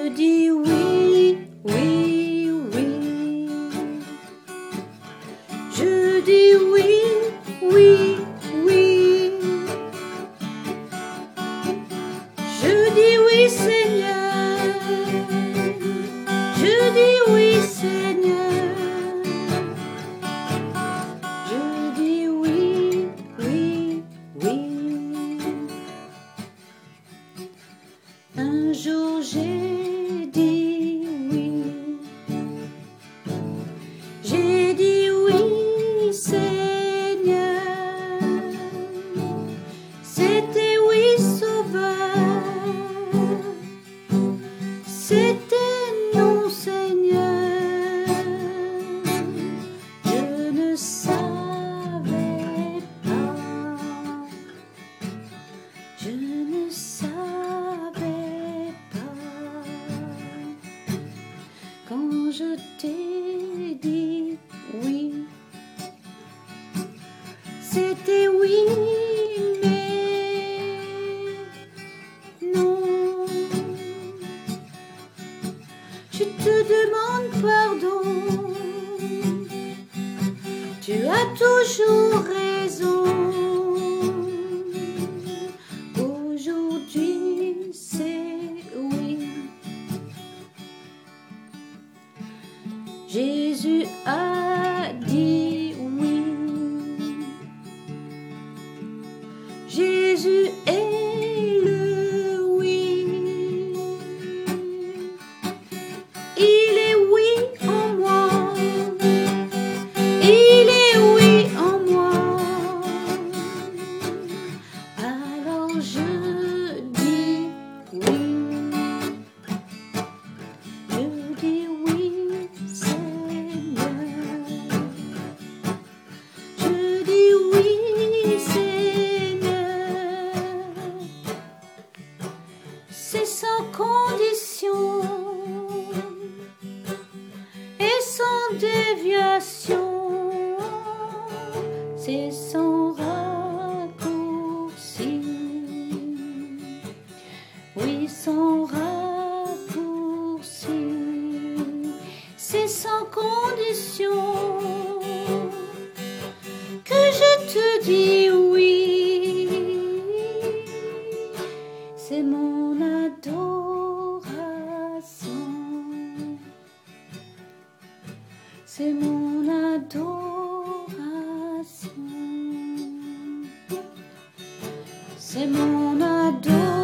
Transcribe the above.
Je dis oui, oui, oui. Je dis oui, oui, oui. Je dis oui, Seigneur. Je dis oui, Seigneur. Je dis oui, oui, oui. Un jour j'ai dit oui. J'ai dit oui, Seigneur. C'était oui, Sauveur. C'était non, Seigneur. Je ne savais pas. Je ne savais pas. Quand je t'ai dit oui, c'était oui, mais non. Je te demande pardon. Tu as toujours raison. Aujourd'hui, c'est oui. Jésus a dit oui. Jésus est le oui. Il est oui en moi. Il est oui en moi. Alors je dis oui. Je dis oui, Seigneur. Je dis oui, Seigneur. C'est sans condition et sans déviation. C'est sans raccourci. Oui, sans raccourci. C'est sans condition que je te dis oui. C'est mon adoration. C'est mon adoration. C'est mon adoration.